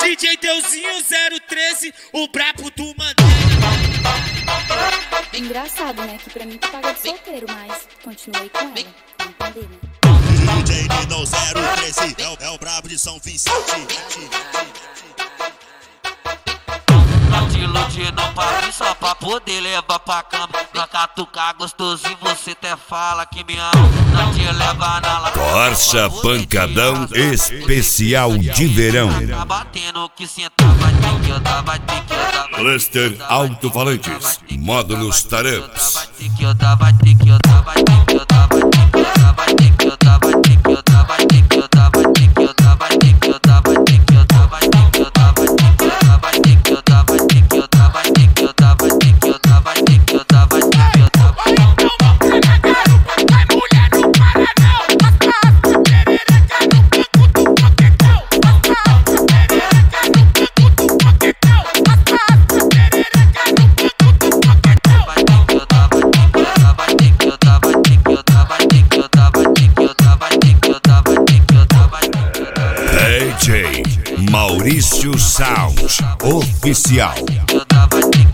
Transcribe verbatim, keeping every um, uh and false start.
D J Deusinho zero treze, o brabo do Mandela. Engraçado, né? Que pra mim tu paga de solteiro, mas continuei com ela. Não entender, né? D J Nino zero treze é o, é o brabo de São Vicente. Não te ilude, não pague só pra poder levar pra cama. Pra catucar gostosinho, você até fala que me ama. Não te leva na la... Corsa Pancadão Especial de Verão. Tá batendo que senta, vai ter que andar, vai ter que andar. Cluster Alto-Falantes, Módulos Taramps. Vai ter que andar, vai ter que andar, vai ter que andar, vai ter que andar, vai ter que andar, vai ter que andar, vai ter que andar, vai ter que andar, vai ter que andar, vai ter que andar, vai ter que andar, vai ter que andar, vai ter que andar, vai ter que andar, vai ter que andar, vai ter que andar, vai ter que andar, vai ter que andar. Vai mulher no paradão, as perereca no canto do boquetão, as perereca no canto do boquetão, as perereca no canto do boquetão. Vai ter que andar, vai ter que andar, vai ter que andar, vai ter que andar, vai ter que andar, vai ter que andar, vai ter que andar, vai ter que andar. D J Maurício Sound Oficial. Vai ter que andar, vai ter que